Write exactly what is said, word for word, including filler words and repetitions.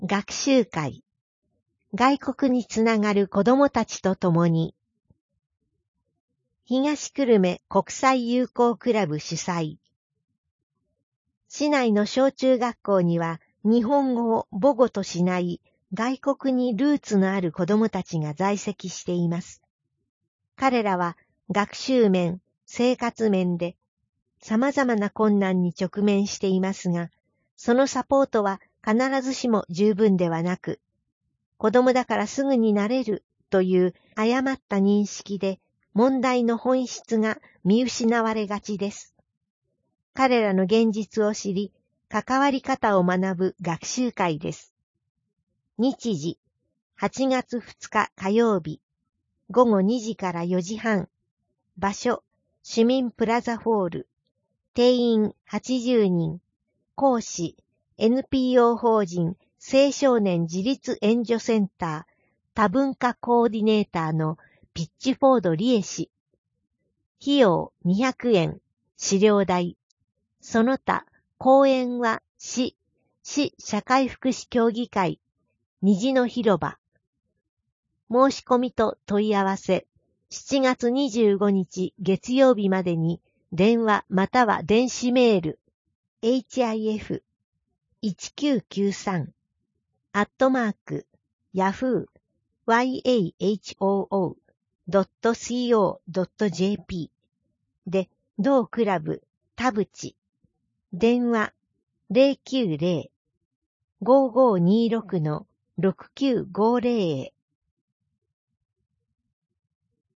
学習会。外国につながる子どもたちと共に。東久留米国際友好クラブ主催。市内の小中学校には日本語を母語としない外国にルーツのある子どもたちが在籍しています。彼らは学習面、生活面で様々な困難に直面していますが、そのサポートは必ずしも十分ではなく、子供だからすぐになれるという誤った認識で問題の本質が見失われがちです。彼らの現実を知り、関わり方を学ぶ学習会です。日時、はちがつふつか火曜日、ごごにじからよじはん、場所、市民プラザホール、定員はちじゅうにん、講師、エヌピーオー 法人青少年自立援助センター多文化コーディネーターのピッチフォードリエ氏。費用にひゃくえん、資料代。その他、講演は市、市社会福祉協議会、虹の広場。申し込みと問い合わせ、しちがつにじゅうごにち月曜日までに電話または電子メール、エイチアイエフいちきゅうきゅうさん アットマーク ヤフー ワイエーエイチオーオー ドット シーオー ドット ジェーピー で同クラブ田淵電話 ゼロきゅうゼロ ごーごーにーろく ろくきゅうごーゼロ へ